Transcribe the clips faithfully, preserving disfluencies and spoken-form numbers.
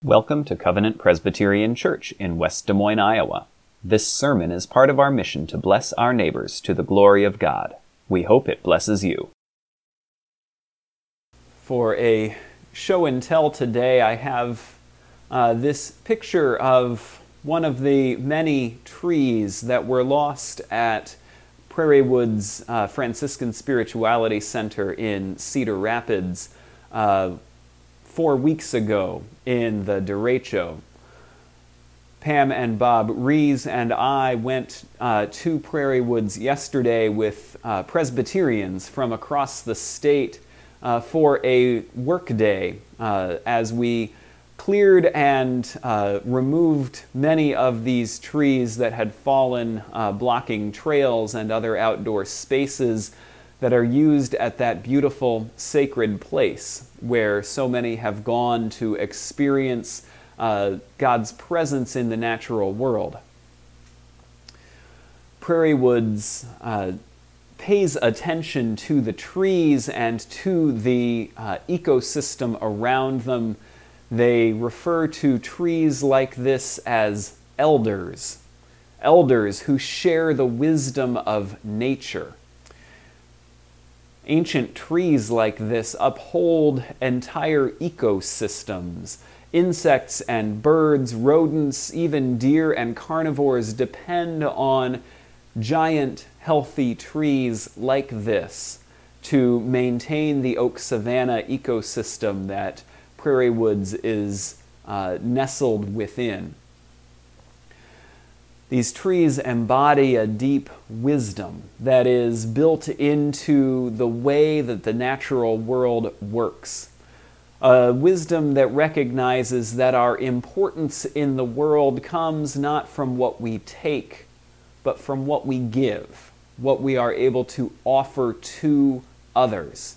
Welcome to Covenant Presbyterian Church in West Des Moines, Iowa. This sermon is part of our mission to bless our neighbors to the glory of God. We hope it blesses you. For a show and tell today, I have uh, this picture of one of the many trees that were lost at Prairie Woods uh, Franciscan Spirituality Center in Cedar Rapids uh, four weeks ago in the derecho. Pam and Bob Rees and I went uh, to Prairie Woods yesterday with uh, Presbyterians from across the state uh, for a work day uh, as we cleared and uh, removed many of these trees that had fallen, uh, blocking trails and other outdoor spaces that are used at that beautiful sacred place where so many have gone to experience uh, God's presence in the natural world. Prairie Woods uh, pays attention to the trees and to the uh, ecosystem around them. They refer to trees like this as elders, elders who share the wisdom of nature. Ancient trees like this uphold entire ecosystems. Insects and birds, rodents, even deer and carnivores depend on giant, healthy trees like this to maintain the oak savanna ecosystem that Prairie Woods is uh, nestled within. These trees embody a deep wisdom that is built into the way that the natural world works. A wisdom that recognizes that our importance in the world comes not from what we take, but from what we give, what we are able to offer to others.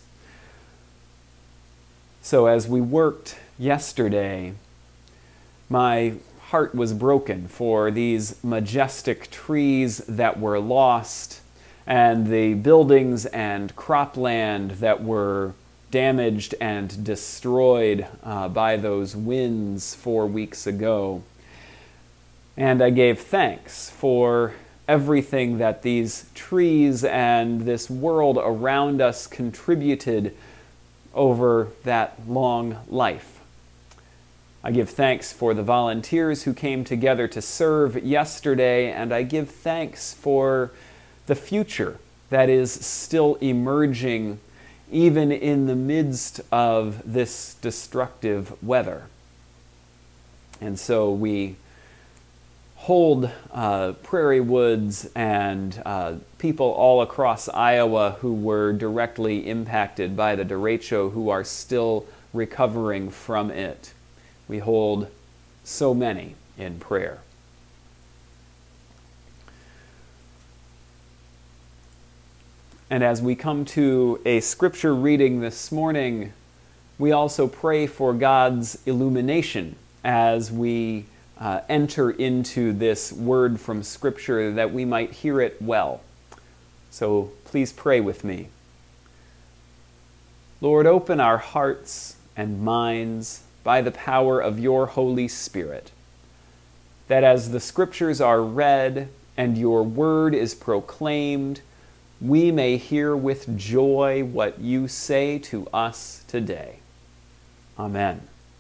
So as we worked yesterday, my heart was broken for these majestic trees that were lost and the buildings and cropland that were damaged and destroyed uh, by those winds four weeks ago. And I gave thanks for everything that these trees and this world around us contributed over that long life. I give thanks for the volunteers who came together to serve yesterday, and I give thanks for the future that is still emerging even in the midst of this destructive weather. And so we hold uh, Prairie Woods and uh, people all across Iowa who were directly impacted by the derecho who are still recovering from it. We hold so many in prayer. And as we come to a scripture reading this morning, we also pray for God's illumination as we uh, enter into this word from Scripture, that we might hear it well. So please pray with me. Lord, open our hearts and minds by the power of your Holy Spirit, that as the Scriptures are read and your word is proclaimed, we may hear with joy what you say to us today. Amen.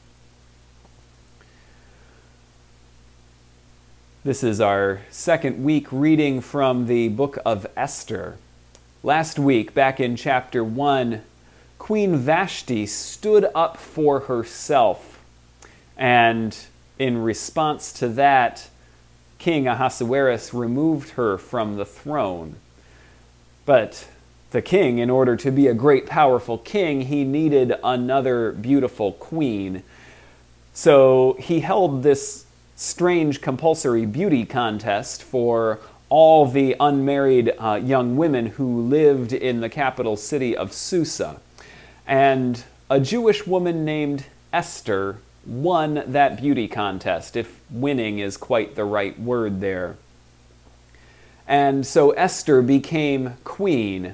This is our second week reading from the book of Esther. Last week, back in chapter one, Queen Vashti stood up for herself, and in response to that, King Ahasuerus removed her from the throne. But the king, in order to be a great, powerful king, he needed another beautiful queen. So he held this strange compulsory beauty contest for all the unmarried uh, young women who lived in the capital city of Susa. And a Jewish woman named Esther won that beauty contest, if winning is quite the right word there. And so Esther became queen.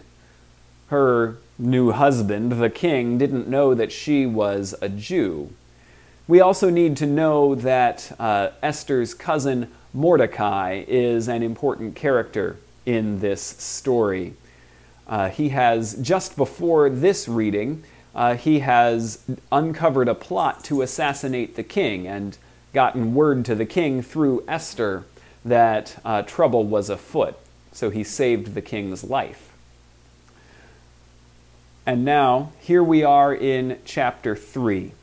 Her new husband, the king, didn't know that she was a Jew. We also need to know that uh, Esther's cousin Mordecai is an important character in this story. Uh, he has, just before this reading, uh, he has uncovered a plot to assassinate the king and gotten word to the king through Esther that uh, trouble was afoot. So he saved the king's life. And now, here we are in chapter three.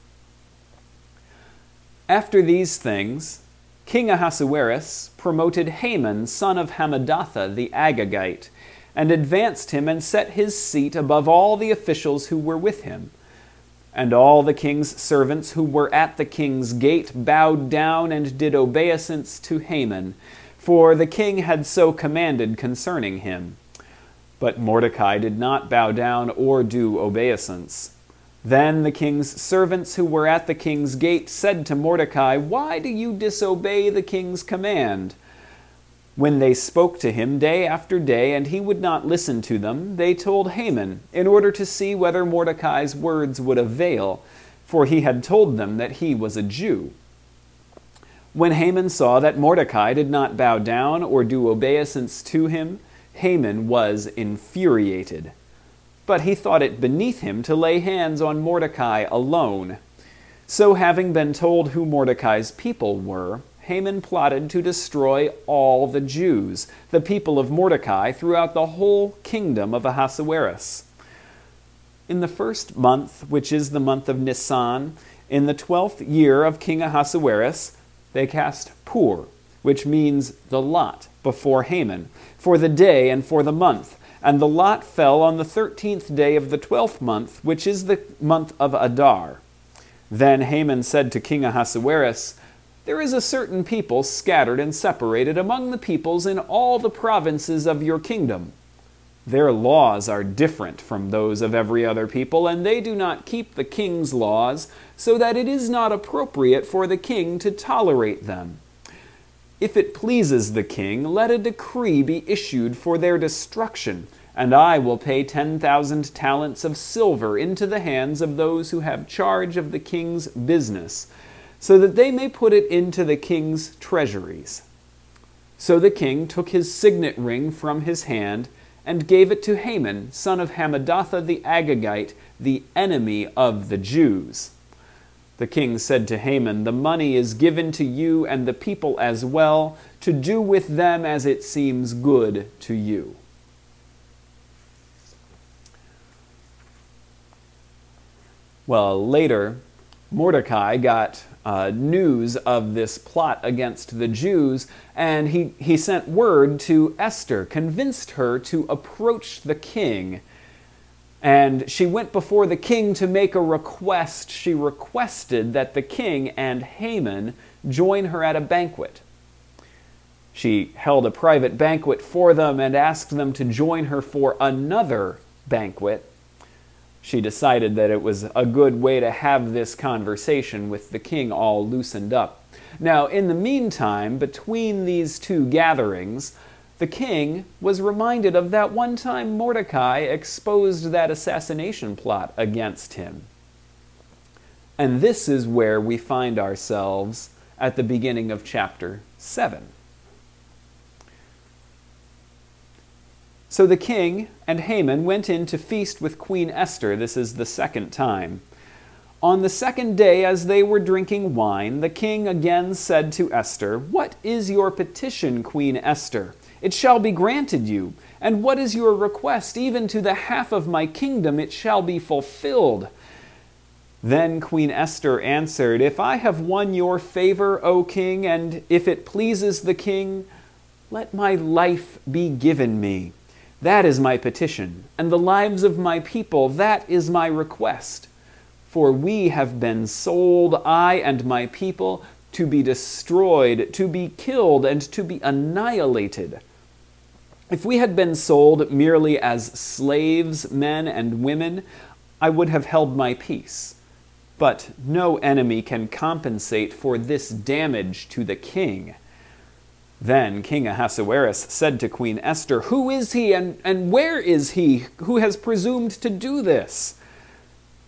After these things, King Ahasuerus promoted Haman, son of Hammedatha the Agagite, and advanced him and set his seat above all the officials who were with him. And all the king's servants who were at the king's gate bowed down and did obeisance to Haman, for the king had so commanded concerning him. But Mordecai did not bow down or do obeisance. Then the king's servants who were at the king's gate said to Mordecai, "Why do you disobey the king's command?" When they spoke to him day after day, and he would not listen to them, they told Haman, in order to see whether Mordecai's words would avail, for he had told them that he was a Jew. When Haman saw that Mordecai did not bow down or do obeisance to him, Haman was infuriated. But he thought it beneath him to lay hands on Mordecai alone. So having been told who Mordecai's people were, Haman plotted to destroy all the Jews, the people of Mordecai, throughout the whole kingdom of Ahasuerus. In the first month, which is the month of Nisan, in the twelfth year of King Ahasuerus, they cast Pur, which means the lot, before Haman, for the day and for the month. And the lot fell on the thirteenth day of the twelfth month, which is the month of Adar. Then Haman said to King Ahasuerus, "There is a certain people scattered and separated among the peoples in all the provinces of your kingdom. Their laws are different from those of every other people, and they do not keep the king's laws, so that it is not appropriate for the king to tolerate them. If it pleases the king, let a decree be issued for their destruction, and I will pay ten thousand talents of silver into the hands of those who have charge of the king's business, so that they may put it into the king's treasuries." So the king took his signet ring from his hand and gave it to Haman, son of Hammedatha the Agagite, the enemy of the Jews. The king said to Haman, "The money is given to you and the people as well, to do with them as it seems good to you." Well, later, Mordecai got uh, news of this plot against the Jews, and he, he sent word to Esther, convinced her to approach the king. And she went before the king to make a request. She requested that the king and Haman join her at a banquet. She held a private banquet for them and asked them to join her for another banquet. She decided that it was a good way to have this conversation with the king all loosened up. Now, in the meantime, between these two gatherings, the king was reminded of that one time Mordecai exposed that assassination plot against him. And this is where we find ourselves at the beginning of chapter seven. So the king and Haman went in to feast with Queen Esther. This is the second time. On the second day, as they were drinking wine, the king again said to Esther, "What is your petition, Queen Esther? It shall be granted you. And what is your request? Even to the half of my kingdom it shall be fulfilled." Then Queen Esther answered, "If I have won your favor, O king, and if it pleases the king, let my life be given me. That is my petition, and the lives of my people, that is my request. For we have been sold, I and my people, to be destroyed, to be killed, and to be annihilated. If we had been sold merely as slaves, men and women, I would have held my peace. But no enemy can compensate for this damage to the king." Then King Ahasuerus said to Queen Esther, "Who is he, and, and where is he who has presumed to do this?"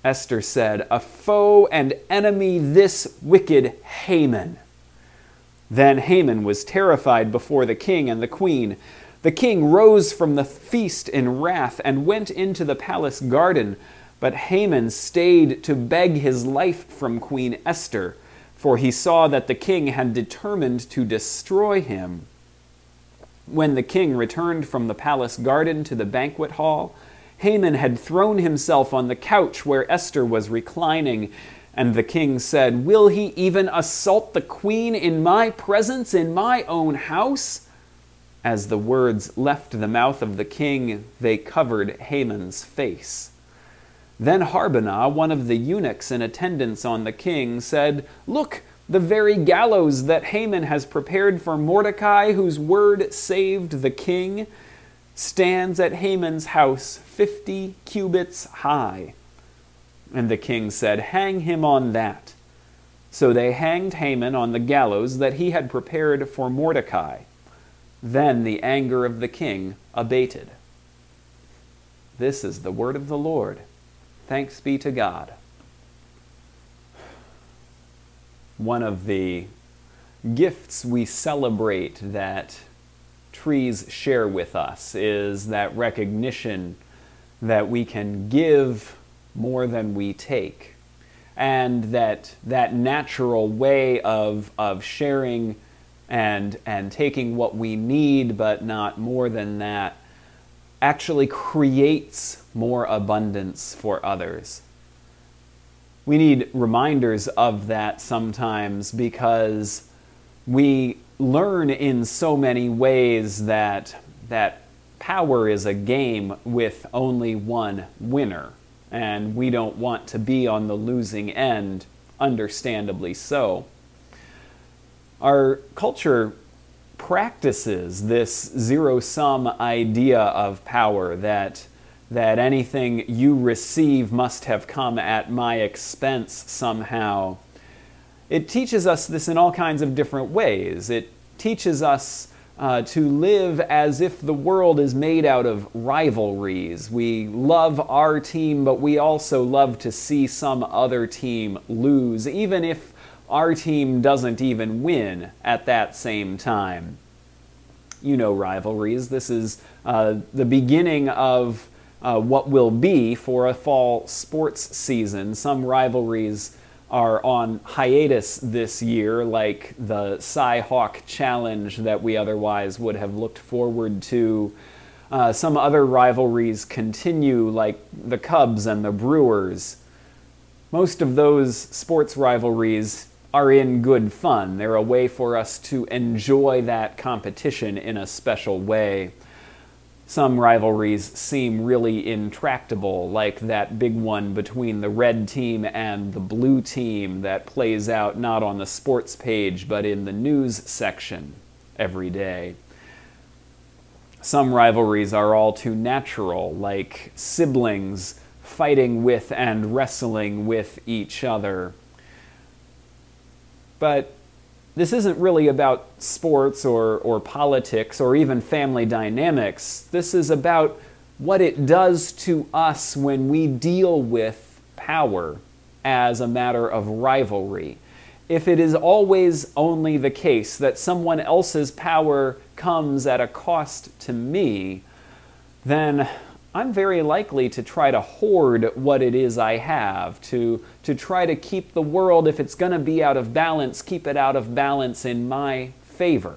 Esther said, "A foe and enemy, this wicked Haman." Then Haman was terrified before the king and the queen. The king rose from the feast in wrath and went into the palace garden, but Haman stayed to beg his life from Queen Esther, for he saw that the king had determined to destroy him. When the king returned from the palace garden to the banquet hall, Haman had thrown himself on the couch where Esther was reclining, and the king said, "Will he even assault the queen in my presence, in my own house?" As the words left the mouth of the king, they covered Haman's face. Then Harbonah, one of the eunuchs in attendance on the king, said, "Look, the very gallows that Haman has prepared for Mordecai, whose word saved the king, stands at Haman's house fifty cubits high." And the king said, "Hang him on that." So they hanged Haman on the gallows that he had prepared for Mordecai. Then the anger of the king abated. This is the word of the Lord. Thanks be to God. One of the gifts we celebrate that trees share with us is that recognition that we can give more than we take, and that that natural way of of sharing and and taking what we need but not more than that actually creates more abundance for others. We need reminders of that sometimes because we learn in so many ways that that power is a game with only one winner, and we don't want to be on the losing end, understandably so. Our culture practices this zero-sum idea of power, that that anything you receive must have come at my expense somehow. It teaches us this in all kinds of different ways. It teaches us uh, to live as if the world is made out of rivalries. We love our team, but we also love to see some other team lose, even if our team doesn't even win at that same time. You know rivalries. This is uh, the beginning of uh, what will be for a fall sports season. Some rivalries are on hiatus this year, like the Cy-Hawk Challenge that we otherwise would have looked forward to. Uh, some other rivalries continue, like the Cubs and the Brewers. Most of those sports rivalries are in good fun. They're a way for us to enjoy that competition in a special way. Some rivalries seem really intractable, like that big one between the red team and the blue team that plays out not on the sports page but in the news section every day. Some rivalries are all too natural, like siblings fighting with and wrestling with each other. But this isn't really about sports or, or politics or even family dynamics. This is about what it does to us when we deal with power as a matter of rivalry. If it is always only the case that someone else's power comes at a cost to me, then I'm very likely to try to hoard what it is I have, to, to try to keep the world, if it's going to be out of balance, keep it out of balance in my favor.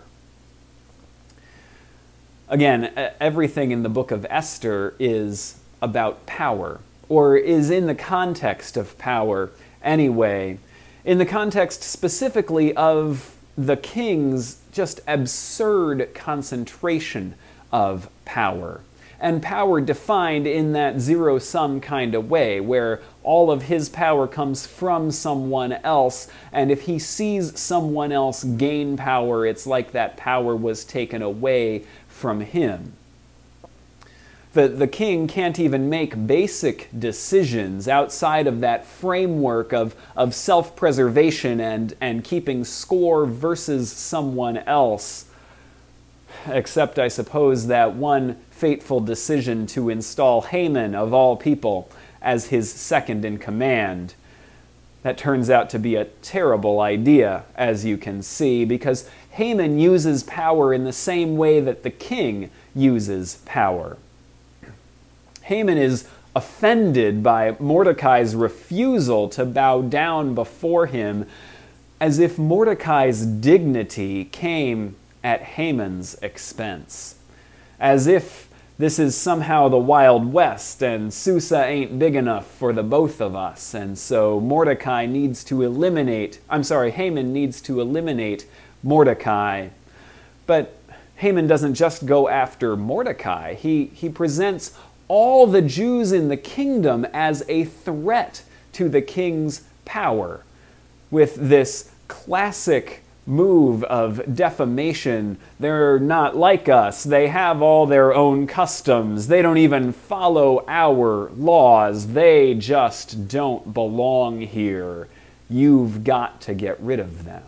Again, everything in the book of Esther is about power, or is in the context of power anyway, in the context specifically of the king's just absurd concentration of power. And power defined in that zero-sum kind of way, where all of his power comes from someone else, and if he sees someone else gain power, it's like that power was taken away from him. The, the king can't even make basic decisions outside of that framework of, of self-preservation and, and keeping score versus someone else. Except, I suppose, that one fateful decision to install Haman, of all people, as his second in command. That turns out to be a terrible idea, as you can see, because Haman uses power in the same way that the king uses power. Haman is offended by Mordecai's refusal to bow down before him, as if Mordecai's dignity came at Haman's expense. As if this is somehow the Wild West and Susa ain't big enough for the both of us, and so Mordecai needs to eliminate, I'm sorry, Haman needs to eliminate Mordecai. But Haman doesn't just go after Mordecai. He, he presents all the Jews in the kingdom as a threat to the king's power, with this classic move of defamation. They're not like us. They have all their own customs. They don't even follow our laws. They just don't belong here. You've got to get rid of them.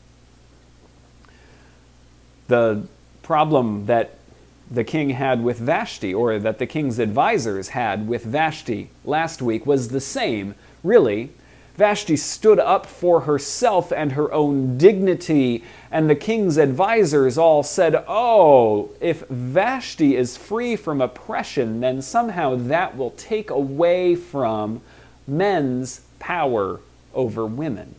The problem that the king had with Vashti, or that the king's advisors had with Vashti last week, was the same, really. Vashti stood up for herself and her own dignity, and the king's advisors all said, oh, if Vashti is free from oppression, then somehow that will take away from men's power over women.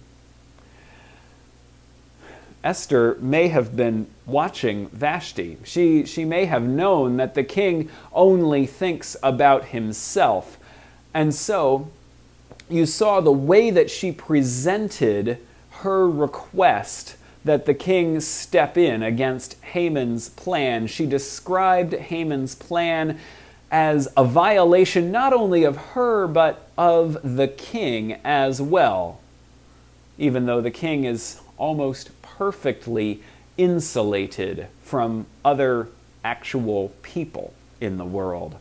Esther may have been watching Vashti. She, she may have known that the king only thinks about himself, and so you saw the way that she presented her request that the king step in against Haman's plan. She described Haman's plan as a violation not only of her, but of the king as well, even though the king is almost perfectly insulated from other actual people in the world.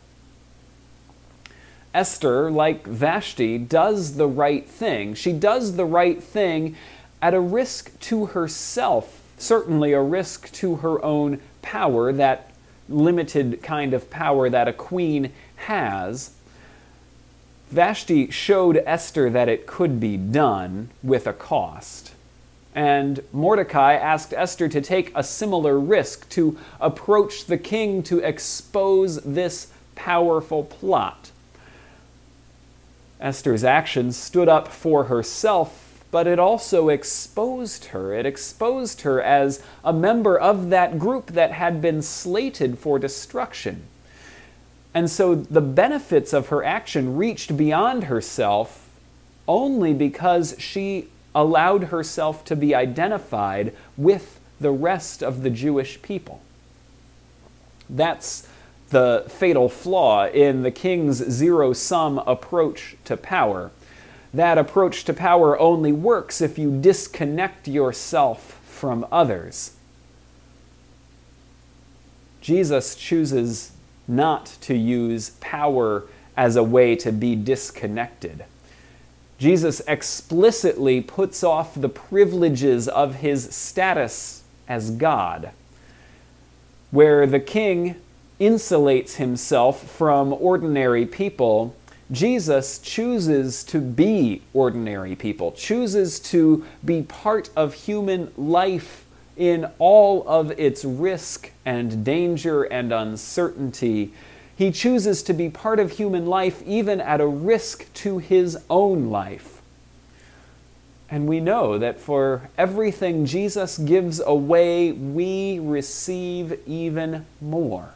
Esther, like Vashti, does the right thing. She does the right thing at a risk to herself, certainly a risk to her own power, that limited kind of power that a queen has. Vashti showed Esther that it could be done with a cost. And Mordecai asked Esther to take a similar risk, to approach the king to expose this powerful plot. Esther's actions stood up for herself, but it also exposed her. It exposed her as a member of that group that had been slated for destruction. And so the benefits of her action reached beyond herself only because she allowed herself to be identified with the rest of the Jewish people. That's the fatal flaw in the king's zero-sum approach to power. That approach to power only works if you disconnect yourself from others. Jesus chooses not to use power as a way to be disconnected. Jesus explicitly puts off the privileges of his status as God, where the king insulates himself from ordinary people. Jesus chooses to be ordinary people, chooses to be part of human life in all of its risk and danger and uncertainty. He chooses to be part of human life even at a risk to his own life. And we know that for everything Jesus gives away, we receive even more.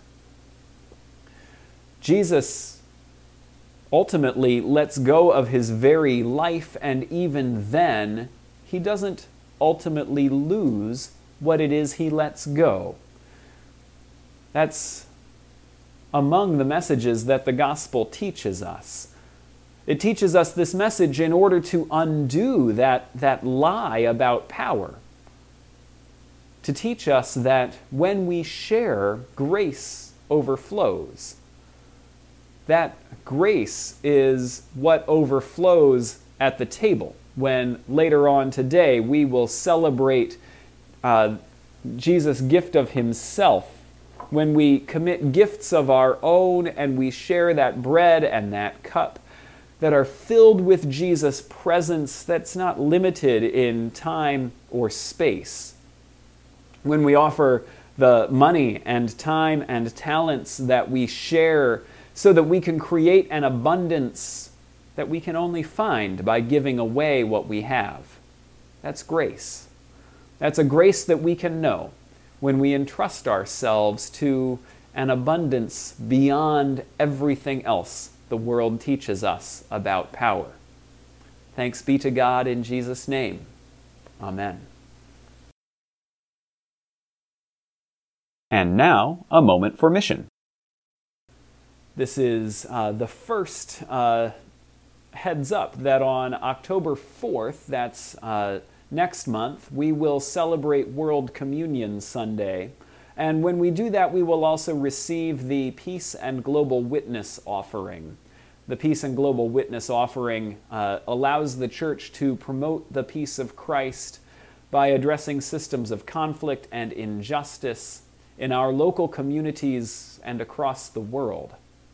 Jesus ultimately lets go of his very life, and even then, he doesn't ultimately lose what it is he lets go. That's among the messages that the gospel teaches us. It teaches us this message in order to undo that, that lie about power. To teach us that when we share, grace overflows. That grace is what overflows at the table when later on today we will celebrate uh, Jesus' gift of himself, when we commit gifts of our own and we share that bread and that cup. that are filled with Jesus' presence that's not limited in time or space. When we offer the money and time and talents that we share so that we can create an abundance that we can only find by giving away what we have. That's grace. That's a grace that we can know when we entrust ourselves to an abundance beyond everything else the world teaches us about power. Thanks be to God in Jesus' name. Amen. And now, a moment for mission. This is uh, the first uh, heads up that on October fourth, that's uh, next month, we will celebrate World Communion Sunday. And when we do that, we will also receive the Peace and Global Witness offering. The Peace and Global Witness offering uh, allows the church to promote the peace of Christ by addressing systems of conflict and injustice in our local communities and across the world.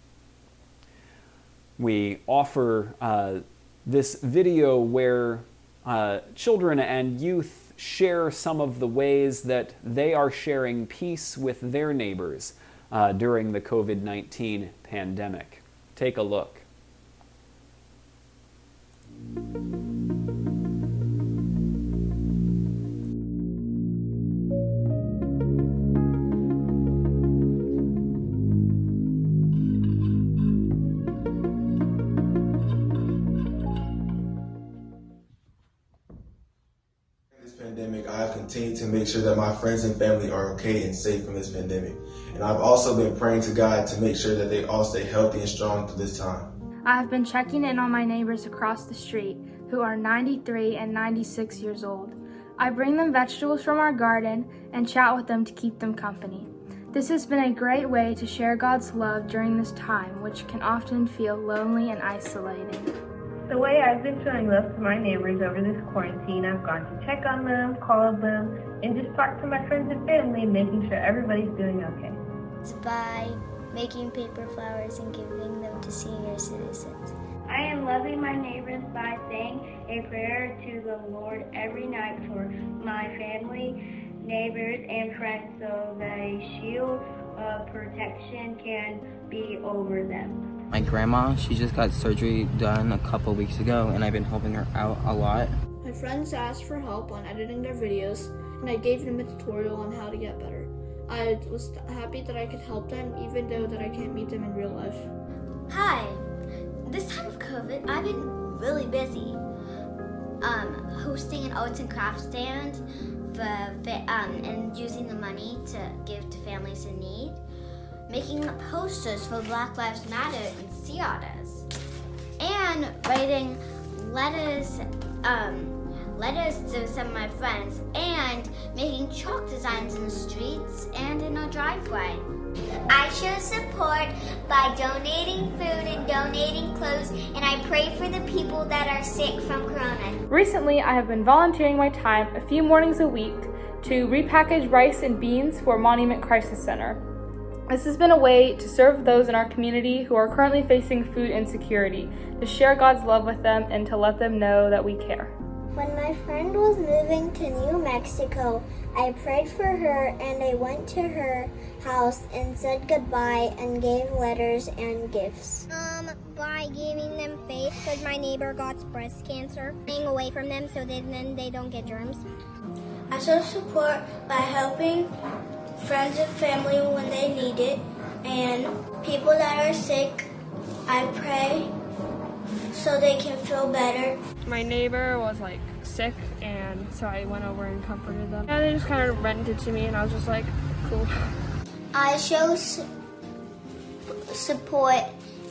We offer uh, this video where uh, children and youth share some of the ways that they are sharing peace with their neighbors uh, during the COVID nineteen pandemic. Take a look. Pandemic, I have continued to make sure that my friends and family are okay and safe from this pandemic. And I've also been praying to God to make sure that they all stay healthy and strong through this time. I have been checking in on my neighbors across the street who are ninety-three and ninety-six years old. I bring them vegetables from our garden and chat with them to keep them company. This has been a great way to share God's love during this time, which can often feel lonely and isolating. The way I've been showing love to my neighbors over this quarantine, I've gone to check on them, called them, and just talked to my friends and family, making sure everybody's doing okay. It's by making paper flowers and giving them to senior citizens. I am loving my neighbors by saying a prayer to the Lord every night for my family, neighbors, and friends so that a shield of protection can be over them. My grandma, she just got surgery done a couple weeks ago, and I've been helping her out a lot. My friends asked for help on editing their videos, and I gave them a tutorial on how to get better. I was happy that I could help them, even though that I can't meet them in real life. Hi. This time of COVID, I've been really busy um, hosting an arts and crafts stand for, um, and using the money to give to families in need, making posters for Black Lives Matter and sea otters, and writing letters, um, letters to some of my friends, and making chalk designs in the streets and in our driveway. I show support by donating food and donating clothes, and I pray for the people that are sick from corona. Recently, I have been volunteering my time a few mornings a week to repackage rice and beans for Monument Crisis Center. This has been a way to serve those in our community who are currently facing food insecurity, to share God's love with them and to let them know that we care. When my friend was moving to New Mexico, I prayed for her and I went to her house and said goodbye and gave letters and gifts. Um, by giving them faith, because my neighbor got breast cancer, staying away from them so that then they don't get germs. I show support by helping friends and family when they need it, and people that are sick, I pray so they can feel better. My neighbor was like sick, and so I went over and comforted them. And they just kind of rented to me, and I was just like, cool. I show su- support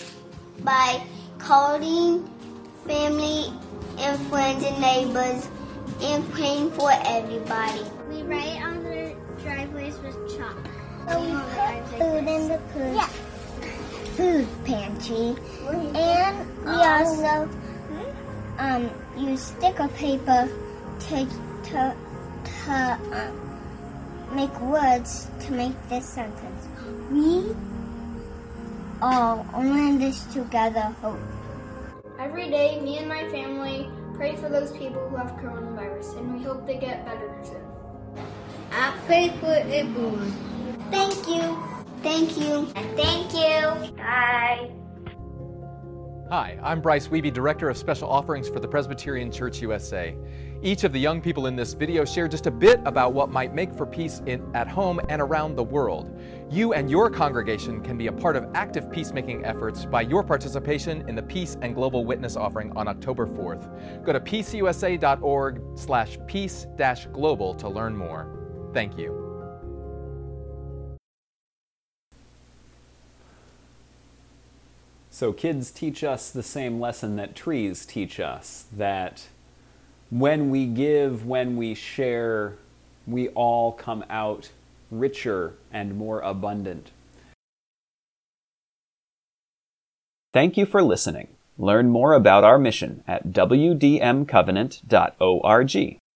by calling family and friends and neighbors and praying for everybody. We write on the driveways with chalk. So we put food in the food, yeah. food pantry, and we also um, use sticker paper to to to um, make words to make this sentence. We all, in this together, hope. Every day, me and my family pray for those people who have coronavirus, and we hope they get better soon. I pray for everyone. Thank you. Thank you. Thank you. Bye. Hi, I'm Bryce Wiebe, Director of Special Offerings for the Presbyterian Church U S A. Each of the young people in this video share just a bit about what might make for peace in, at home and around the world. You and your congregation can be a part of active peacemaking efforts by your participation in the Peace and Global Witness offering on October fourth. Go to peace u s a dot org slash peace dash global to learn more. Thank you. So kids teach us the same lesson that trees teach us, that when we give, when we share, we all come out richer and more abundant. Thank you for listening. Learn more about our mission at w d m covenant dot org.